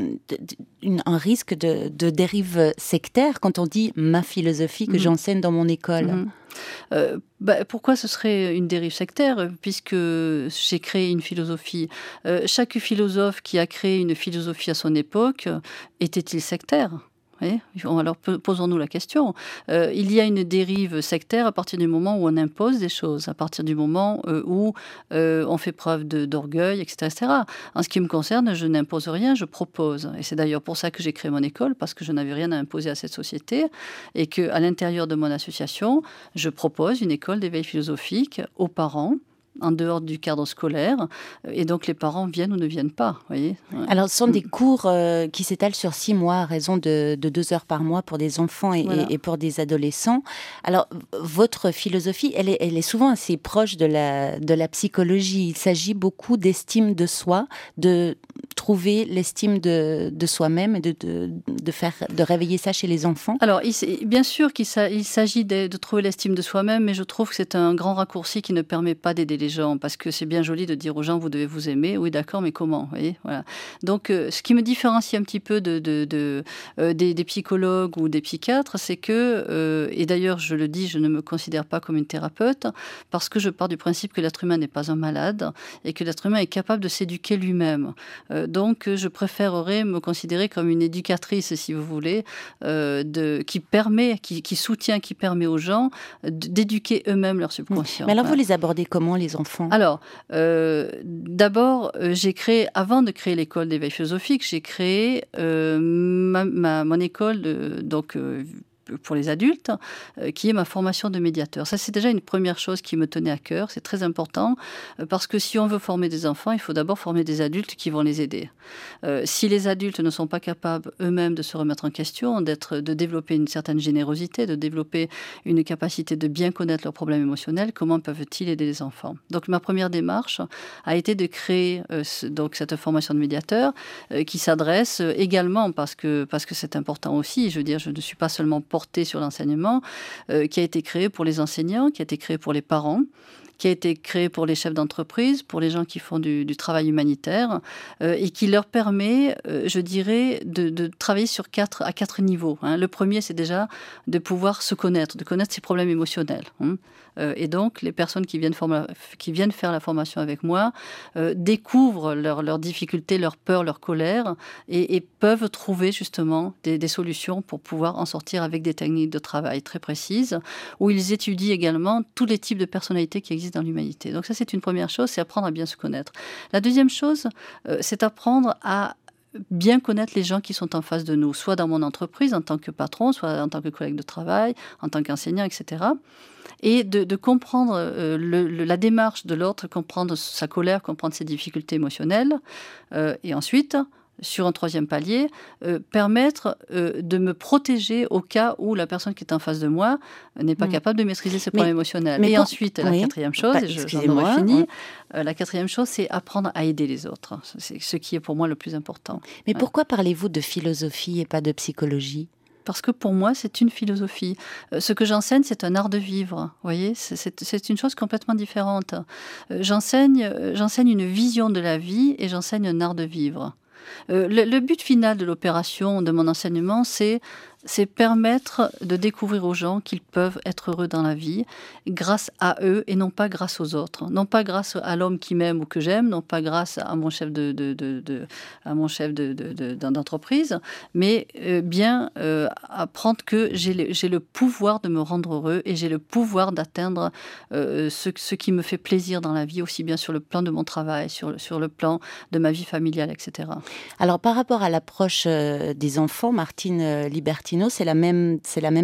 un risque de dérive sectaire quand on dit ma philosophie que j'enseigne dans mon école ? Pourquoi ce serait une dérive sectaire puisque j'ai créé une philosophie. Chaque philosophe qui a créé une philosophie à son époque, était-il sectaire ? Vous voyez, alors posons-nous la question. Il y a une dérive sectaire à partir du moment où on impose des choses, à partir du moment où on fait preuve d'orgueil, etc., etc. En ce qui me concerne, je n'impose rien, je propose. Et c'est d'ailleurs pour ça que j'ai créé mon école, parce que je n'avais rien à imposer à cette société, et qu'à l'intérieur de mon association, je propose une école d'éveil philosophique aux parents, en dehors du cadre scolaire, et donc les parents viennent ou ne viennent pas. Voyez. Alors, ce sont des cours qui s'étalent sur 6 mois, à raison de 2 heures par mois pour des enfants et pour des adolescents. Alors, votre philosophie, elle est souvent assez proche de la psychologie. Il s'agit beaucoup d'estime de soi, de trouver l'estime de soi-même et de réveiller ça chez les enfants. Alors, bien sûr qu'il s'agit de trouver l'estime de soi-même, mais je trouve que c'est un grand raccourci qui ne permet pas d'aider les gens, parce que c'est bien joli de dire aux gens vous devez vous aimer, oui d'accord, mais comment, vous voyez, voilà. Donc ce qui me différencie un petit peu des psychologues ou des psychiatres, c'est que, et d'ailleurs je le dis, je ne me considère pas comme une thérapeute, parce que je pars du principe que l'être humain n'est pas un malade, et que l'être humain est capable de s'éduquer lui-même. Donc je préférerais me considérer comme une éducatrice, si vous voulez, qui soutient, qui permet aux gens d'éduquer eux-mêmes leur subconscient. Mais alors vous les abordez comment, les enfants? Alors, d'abord, j'ai créé, avant de créer l'école d'éveil philosophique, j'ai créé mon école pour les adultes, qui est ma formation de médiateur. Ça, c'est déjà une première chose qui me tenait à cœur. C'est très important, parce que si on veut former des enfants, il faut d'abord former des adultes qui vont les aider. Si les adultes ne sont pas capables eux-mêmes de se remettre en question, de développer une certaine générosité, de développer une capacité de bien connaître leurs problèmes émotionnels, comment peuvent-ils aider les enfants? Donc, ma première démarche a été de créer cette formation de médiateur qui s'adresse également, parce que c'est important aussi, je veux dire, je ne suis pas seulement portée sur l'enseignement, qui a été créé pour les enseignants, qui a été créé pour les parents, qui a été créé pour les chefs d'entreprise, pour les gens qui font du travail humanitaire, et qui leur permet, je dirais, de travailler à quatre niveaux. Le premier, c'est déjà de pouvoir se connaître, de connaître ses problèmes émotionnels. Et donc, les personnes qui viennent faire la formation avec moi découvrent leurs difficultés, leurs peurs, leurs colères, et peuvent trouver justement des solutions pour pouvoir en sortir avec des techniques de travail très précises, où ils étudient également tous les types de personnalités qui existent dans l'humanité. Donc ça, c'est une première chose, c'est apprendre à bien se connaître. La deuxième chose, c'est apprendre à bien connaître les gens qui sont en face de nous, soit dans mon entreprise en tant que patron, soit en tant que collègue de travail, en tant qu'enseignant, etc. Et de comprendre la démarche de l'autre, comprendre sa colère, comprendre ses difficultés émotionnelles. Et ensuite, sur un troisième palier, permettre de me protéger au cas où la personne qui est en face de moi n'est pas capable de maîtriser ses problèmes émotionnels. Et ensuite, la quatrième chose, j'en aurais fini, la quatrième chose, c'est apprendre à aider les autres. C'est ce qui est pour moi le plus important. Mais pourquoi parlez-vous de philosophie et pas de psychologie ? Parce que pour moi, c'est une philosophie. Ce que j'enseigne, c'est un art de vivre. Vous voyez, c'est une chose complètement différente. J'enseigne une vision de la vie et j'enseigne un art de vivre. Le but final de l'opération, de mon enseignement, c'est permettre de découvrir aux gens qu'ils peuvent être heureux dans la vie grâce à eux et non pas grâce aux autres. Non pas grâce à l'homme qui m'aime ou que j'aime, non pas grâce à mon chef d'entreprise, mais bien apprendre que j'ai le pouvoir de me rendre heureux et j'ai le pouvoir d'atteindre ce qui me fait plaisir dans la vie, aussi bien sur le plan de mon travail, sur le plan de ma vie familiale, etc. Alors, par rapport à l'approche des enfants, Martine Libertino, c'est la même démarche ?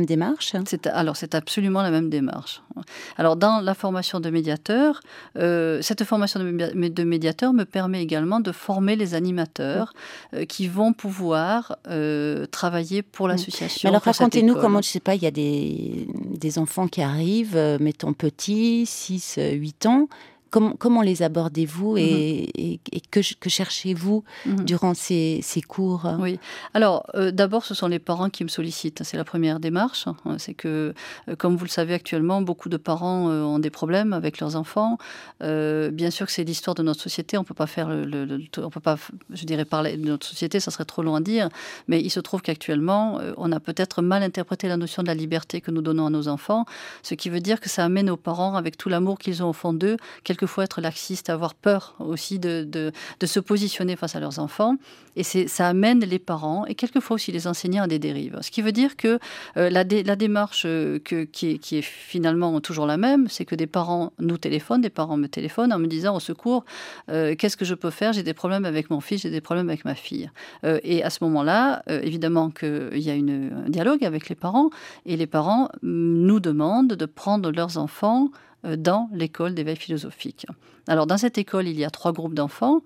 C'est absolument la même démarche. Alors, dans la formation de médiateur, cette formation de médiateur me permet également de former les animateurs qui vont pouvoir travailler pour l'association. Mais alors, racontez-nous comment, je ne sais pas, il y a des enfants qui arrivent, mettons petits, 6, 8 ans. Comment les abordez-vous et que cherchez-vous durant ces cours ? Oui. Alors, d'abord, ce sont les parents qui me sollicitent. C'est la première démarche. C'est que, comme vous le savez actuellement, beaucoup de parents ont des problèmes avec leurs enfants. Bien sûr que c'est l'histoire de notre société. On peut pas faire on peut pas, je dirais, parler de notre société, ça serait trop long à dire. Mais il se trouve qu'actuellement, on a peut-être mal interprété la notion de la liberté que nous donnons à nos enfants, ce qui veut dire que ça amène aux parents, avec tout l'amour qu'ils ont au fond d'eux, quelquefois être laxistes, avoir peur aussi de se positionner face à leurs enfants. Et ça amène les parents et quelquefois aussi les enseignants à des dérives. Ce qui veut dire que la démarche qui est finalement toujours la même, c'est que des parents nous téléphonent, des parents me téléphonent en me disant au secours, qu'est-ce que je peux faire ? J'ai des problèmes avec mon fils, j'ai des problèmes avec ma fille. Et à ce moment-là, évidemment qu'il y a un dialogue avec les parents et les parents nous demandent de prendre leurs enfants dans l'école d'éveil philosophique. Alors, dans cette école, il y a 3 groupes d'enfants.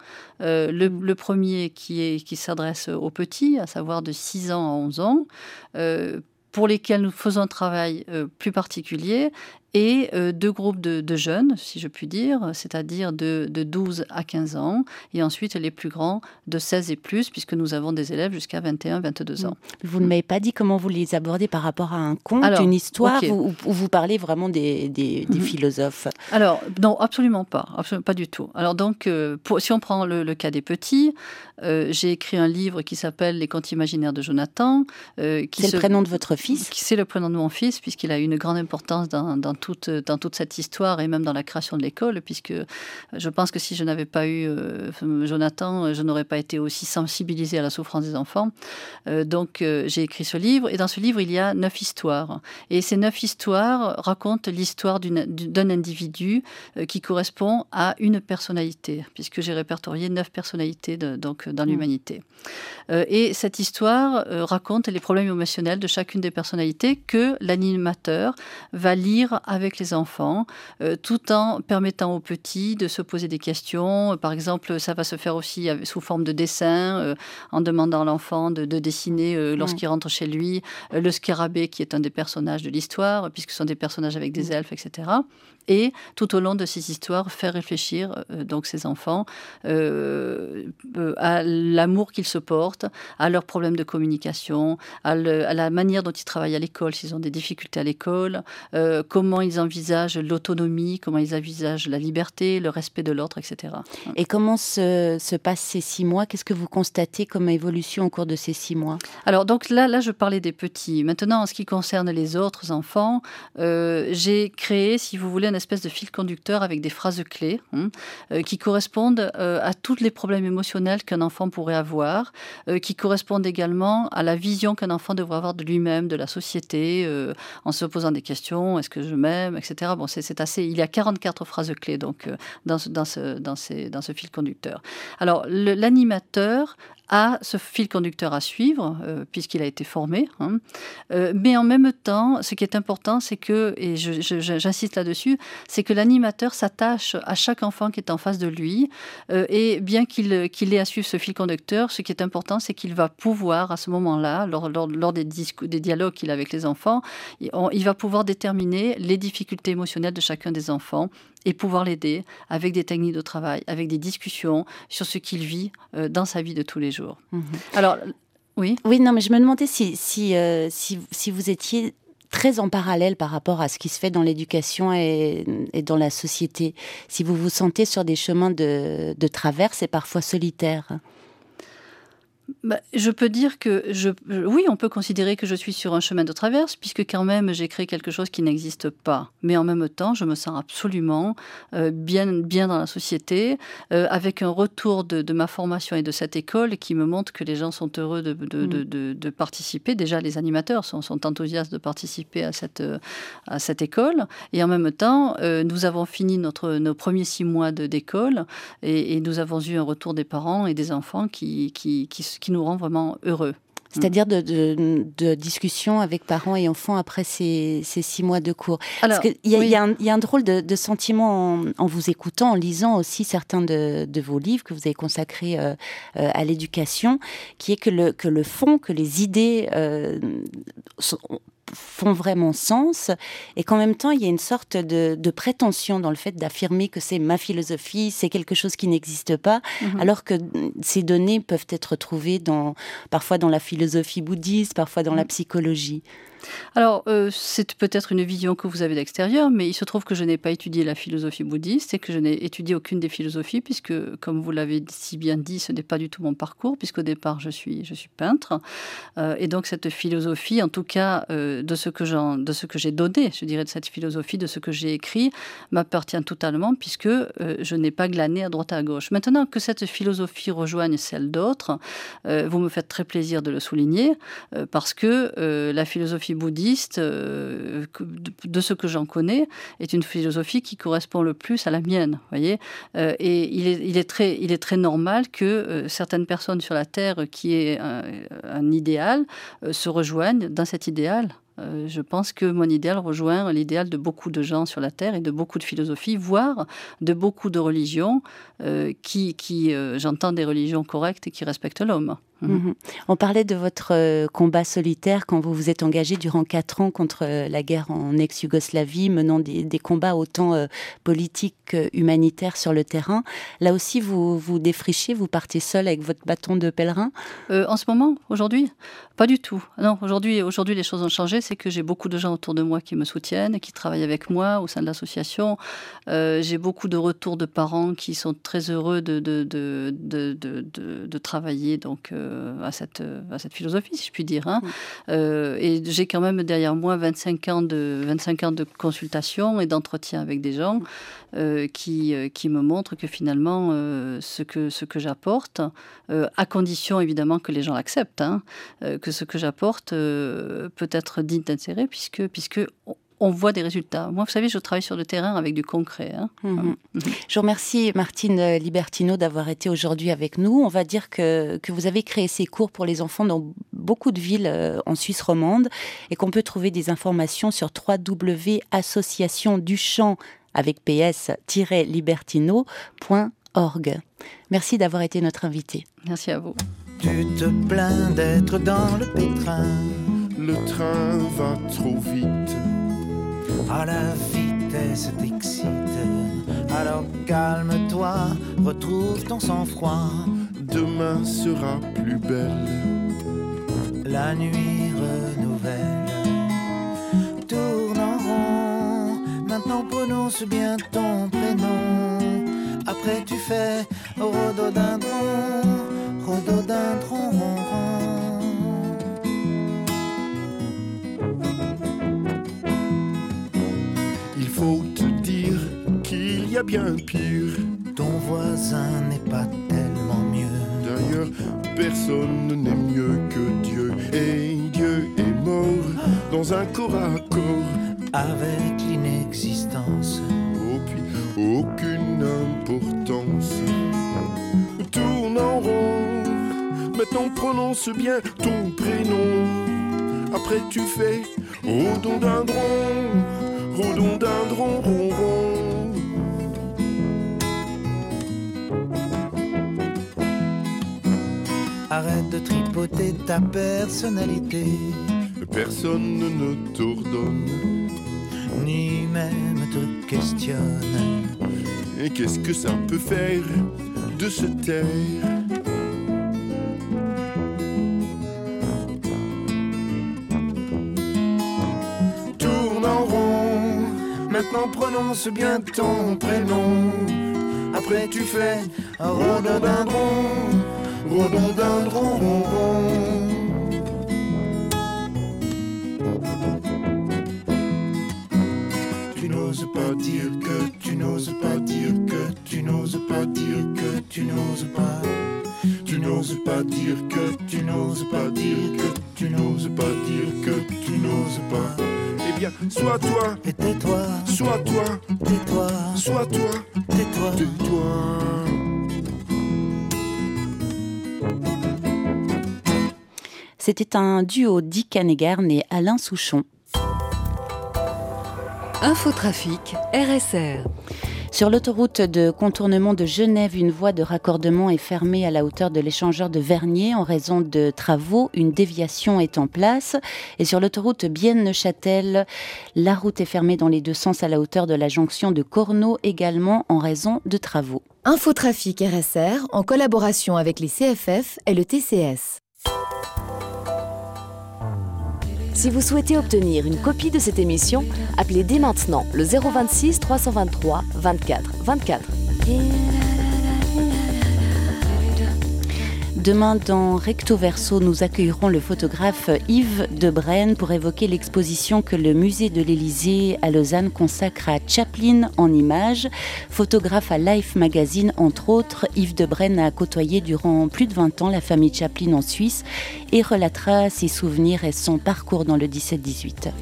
Le premier qui s'adresse aux petits, à savoir de 6 ans à 11 ans, pour lesquels nous faisons un travail plus particulier, et 2 groupes de jeunes, si je puis dire, c'est-à-dire de 12 à 15 ans, et ensuite les plus grands de 16 et plus, puisque nous avons des élèves jusqu'à 21, 22 ans. Vous ne m'avez pas dit comment vous les abordez par rapport à un conte, une histoire, okay, où vous parlez vraiment des philosophes. Alors, non, absolument pas du tout. Alors donc, si on prend le cas des petits, j'ai écrit un livre qui s'appelle « Les contes imaginaires de Jonathan ». C'est le prénom de votre fils ? C'est le prénom de mon fils, puisqu'il a eu une grande importance dans toute cette histoire et même dans la création de l'école, puisque je pense que si je n'avais pas eu Jonathan, je n'aurais pas été aussi sensibilisée à la souffrance des enfants. Donc j'ai écrit ce livre, et dans ce livre, il y a 9 histoires. Et ces 9 histoires racontent l'histoire d'un individu qui correspond à une personnalité, puisque j'ai répertorié 9 personnalités dans l'humanité. Et cette histoire raconte les problèmes émotionnels de chacune des personnalités que l'animateur va lire avec les enfants, tout en permettant aux petits de se poser des questions. Par exemple, ça va se faire aussi sous forme de dessin, en demandant à l'enfant de dessiner lorsqu'il rentre chez lui le scarabée, qui est un des personnages de l'histoire, puisque ce sont des personnages avec des elfes, etc. Et tout au long de ces histoires, faire réfléchir donc ces enfants à l'amour qu'ils se portent, à leurs problèmes de communication, à la manière dont ils travaillent à l'école, s'ils ont des difficultés à l'école, comment ils envisagent l'autonomie, comment ils envisagent la liberté, le respect de l'autre, etc. Et comment se passent ces 6 mois ? Qu'est-ce que vous constatez comme évolution au cours de ces 6 mois ? Alors donc là, je parlais des petits. Maintenant, en ce qui concerne les autres enfants, j'ai créé, si vous voulez, une espèce de fil conducteur avec des phrases clés qui correspondent à tous les problèmes émotionnels qu'un enfant pourrait avoir, qui correspondent également à la vision qu'un enfant devrait avoir de lui-même, de la société, en se posant des questions, est-ce que je m'aime, etc. Bon, c'est assez. Il y a 44 phrases clés donc dans ce fil conducteur. Alors l'animateur a ce fil conducteur à suivre, puisqu'il a été formé. Mais en même temps, ce qui est important, c'est que, et j'insiste là-dessus, c'est que l'animateur s'attache à chaque enfant qui est en face de lui. Et bien qu'il ait à suivre ce fil conducteur, ce qui est important, c'est qu'il va pouvoir, à ce moment-là, lors des dialogues qu'il a avec les enfants, il va pouvoir déterminer les difficultés émotionnelles de chacun des enfants et pouvoir l'aider avec des techniques de travail, avec des discussions sur ce qu'il vit dans sa vie de tous les jours. Alors, oui. Oui, non, mais je me demandais si vous étiez très en parallèle par rapport à ce qui se fait dans l'éducation et dans la société, si vous vous sentez sur des chemins de traverse et parfois solitaires. Je peux dire que oui, on peut considérer que je suis sur un chemin de traverse, puisque quand même j'ai créé quelque chose qui n'existe pas. Mais en même temps, je me sens absolument bien dans la société, avec un retour de ma formation et de cette école qui me montre que les gens sont heureux de participer. Déjà, les animateurs sont enthousiastes de participer à cette école. Et en même temps, nous avons fini nos premiers 6 mois d'école et nous avons eu un retour des parents et des enfants qui nous rend vraiment heureux. C'est-à-dire de discussion avec parents et enfants après ces 6 mois de cours. Alors, parce qu'il y a un drôle de sentiment en vous écoutant, en lisant aussi certains de vos livres que vous avez consacrés à l'éducation, qui est que le fond, que les idées font vraiment sens, et qu'en même temps il y a une sorte de prétention dans le fait d'affirmer que c'est ma philosophie, c'est quelque chose qui n'existe pas, alors que ces données peuvent être trouvées parfois dans la philosophie bouddhiste, parfois dans la psychologie. Alors, c'est peut-être une vision que vous avez d'extérieur, mais il se trouve que je n'ai pas étudié la philosophie bouddhiste et que je n'ai étudié aucune des philosophies, puisque, comme vous l'avez si bien dit, ce n'est pas du tout mon parcours, puisqu'au départ, je suis peintre. Et donc, cette philosophie, en tout cas, de ce que j'ai donné, je dirais, de cette philosophie, de ce que j'ai écrit, m'appartient totalement, puisque je n'ai pas glané à droite et à gauche. Maintenant que cette philosophie rejoigne celle d'autres, vous me faites très plaisir de le souligner, parce que la philosophie bouddhiste, de ce que j'en connais, est une philosophie qui correspond le plus à la mienne, voyez. Et il est très normal que certaines personnes sur la Terre qui aient un idéal se rejoignent dans cet idéal. Je pense que mon idéal rejoint l'idéal de beaucoup de gens sur la Terre et de beaucoup de philosophies, voire de beaucoup de religions j'entends des religions correctes et qui respectent l'homme. Mmh. On parlait de votre combat solitaire quand vous vous êtes engagé durant 4 ans contre la guerre en ex-Yougoslavie, menant des combats autant politiques qu'humanitaires sur le terrain. Là aussi, vous défrichez, vous partez seul avec votre bâton de pèlerin ? En ce moment, aujourd'hui, pas du tout. Non, aujourd'hui, les choses ont changé. C'est que j'ai beaucoup de gens autour de moi qui me soutiennent, qui travaillent avec moi au sein de l'association. J'ai beaucoup de retours de parents qui sont très heureux de travailler donc à cette philosophie, si je puis dire. Hein. Et j'ai quand même derrière moi 25 ans de consultation et d'entretien avec des gens qui me montrent que finalement ce que j'apporte, à condition évidemment que les gens l'acceptent, hein, que ce que j'apporte peut être digne d'intérêt puisque on voit des résultats. Moi, vous savez, je travaille sur le terrain avec du concret. Hein. Je vous remercie, Martine Libertino, d'avoir été aujourd'hui avec nous. On va dire que vous avez créé ces cours pour les enfants dans beaucoup de villes en Suisse romande et qu'on peut trouver des informations sur www.associationduchamp avec ps-libertino.org. Merci d'avoir été notre invité. Merci à vous. Tu te plains d'être dans le pétrin. Le train va trop vite. À la vitesse t'excite. Alors calme-toi, retrouve ton sang-froid. Demain sera plus belle. La nuit renouvelle. Tourne en rond. Maintenant prononce bien ton prénom. Après tu fais rhododendron, rhododendron. Il faut te dire qu'il y a bien pire. Ton voisin n'est pas tellement mieux. D'ailleurs, personne n'est mieux que Dieu. Et Dieu est mort dans un corps à corps. Avec l'inexistence. Oh, puis aucune importance. Tourne en rond. Maintenant prononce bien ton prénom. Après tu fais rhododendron, rhododendron, ron, ron. Arrête de tripoter ta personnalité. Personne ne t'ordonne, ni même te questionne. et qu'est-ce que ça peut faire de se taire? Tourne en rond, maintenant prononce bien ton prénom. Après tu fais rhododendron, rhododendron, ron, ron. Tu n'oses pas dire que, tu n'oses pas dire que, tu n'oses pas dire que, tu n'oses pas. Tu n'oses pas dire que, tu n'oses pas dire que, tu n'oses pas dire que, tu n'oses pas. Eh bien, sois toi, Et tais-toi, sois toi, tais-toi, sois toi, tais-toi. tais-toi. C'était un duo Dick Hanegern et Alain Souchon. Infotrafic RSR. Sur l'autoroute de contournement de Genève, une voie de raccordement est fermée à la hauteur de l'échangeur de Vernier en raison de travaux. Une déviation est en place. Et sur l'autoroute Bienne-Neuchâtel, la route est fermée dans les deux sens à la hauteur de la jonction de Cornau également en raison de travaux. Infotrafic RSR en collaboration avec les CFF et le TCS. Si vous souhaitez obtenir une copie de cette émission, appelez dès maintenant le 026 323 24 24. Demain, dans Recto Verso, nous accueillerons le photographe Yves Debrenne pour évoquer l'exposition que le musée de l'Élysée à Lausanne consacre à Chaplin en images. Photographe à Life Magazine, entre autres, Yves Debrenne a côtoyé durant plus de 20 ans la famille Chaplin en Suisse et relatera ses souvenirs et son parcours dans le 17-18.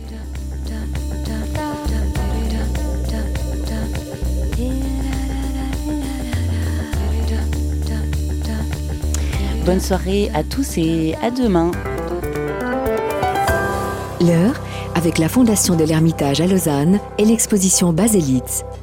Bonne soirée à tous et à demain. L'heure, avec la Fondation de l'Ermitage à Lausanne et l'exposition Baselitz.